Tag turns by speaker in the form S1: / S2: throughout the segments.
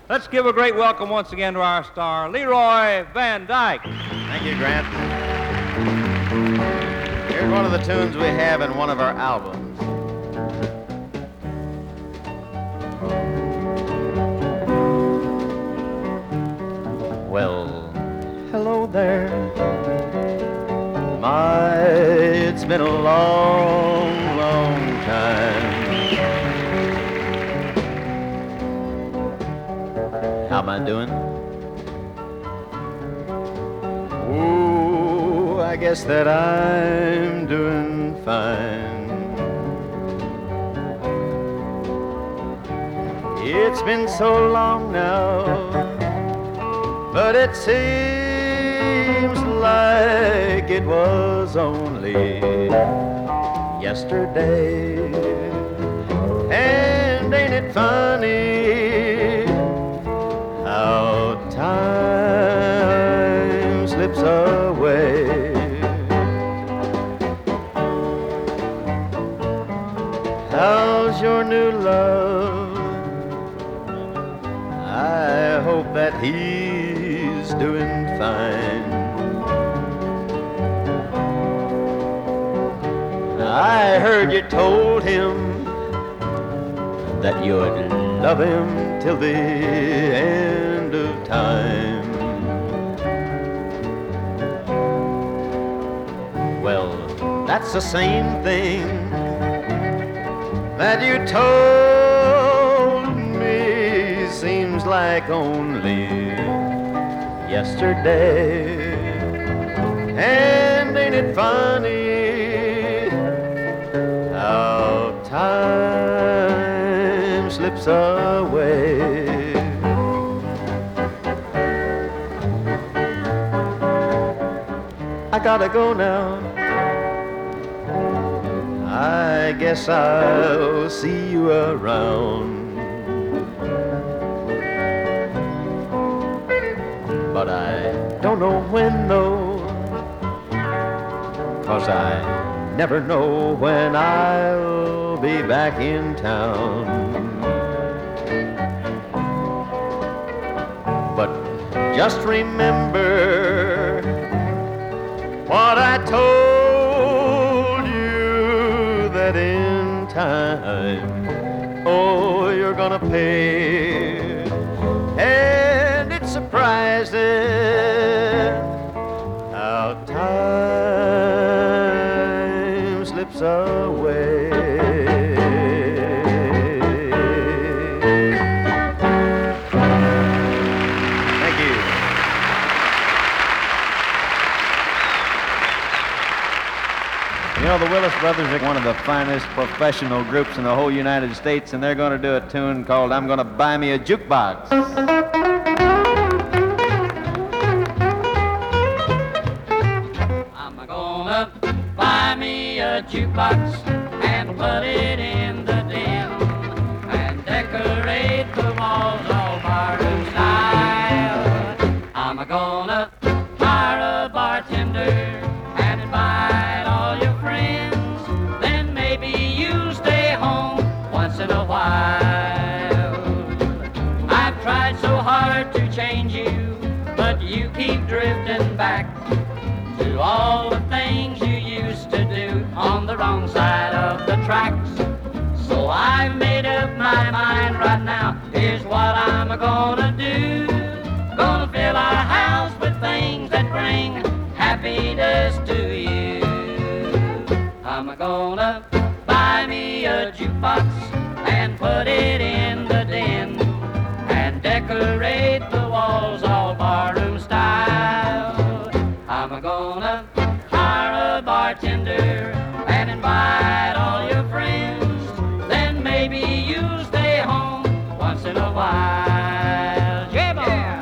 S1: Let's give a great welcome once again to our star, Leroy Van Dyke.
S2: Thank you, Grant. Here's one of the tunes we have in one of our albums. Well, hello there. My, it's been a long, long time. How am I doing? Oh, I guess that I'm doing fine. It's been so long now, but it seems like it was only yesterday. And ain't it funny how time slips away? How's your new love? I hope that he's doing fine. I heard you told him that you'd love him till the end of time. Well, that's the same thing that you told me. Seems like only yesterday. And ain't it funny how time slips away? I gotta go now. I guess I'll see you around. But I don't know when, though, 'cause I never know when I'll be back in town. But just remember what I told you, that in time, oh, you're gonna pay. And it's surprising how time slips away. Thank you. You know, the Willis Brothers are one of the finest professional groups in the whole United States, and they're going to do a tune called "I'm Gonna Buy Me a Jukebox."
S3: Buy me a jukebox and put it in the den and decorate the walls all barroom style. I'm gonna hire a bartender and invite all your friends. Then maybe you'll stay home once in a while. I've tried so hard to change you, but you keep drifting back to all the things you used to do on the wrong side of the tracks. So I've made up my mind right now, here's what I'm gonna do. Gonna fill our house with things that bring happiness to you. I'm gonna buy me a jukebox and put it in the den and decorate the walls all barroom style. I'm gonna hire a bartender and invite all your friends. Then maybe you'll stay home once in a while. Yeah.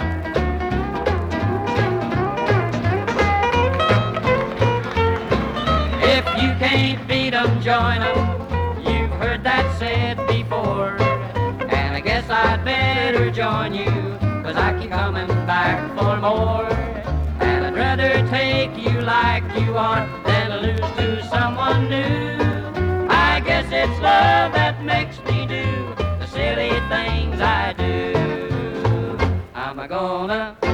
S3: If you can't beat 'em, join 'em. You've heard that said before. And I guess I'd better join you, 'cause I keep coming back for more. And I'd rather take you like you are than lose to someone new. I guess it's love that makes me do the silly things I do. gonna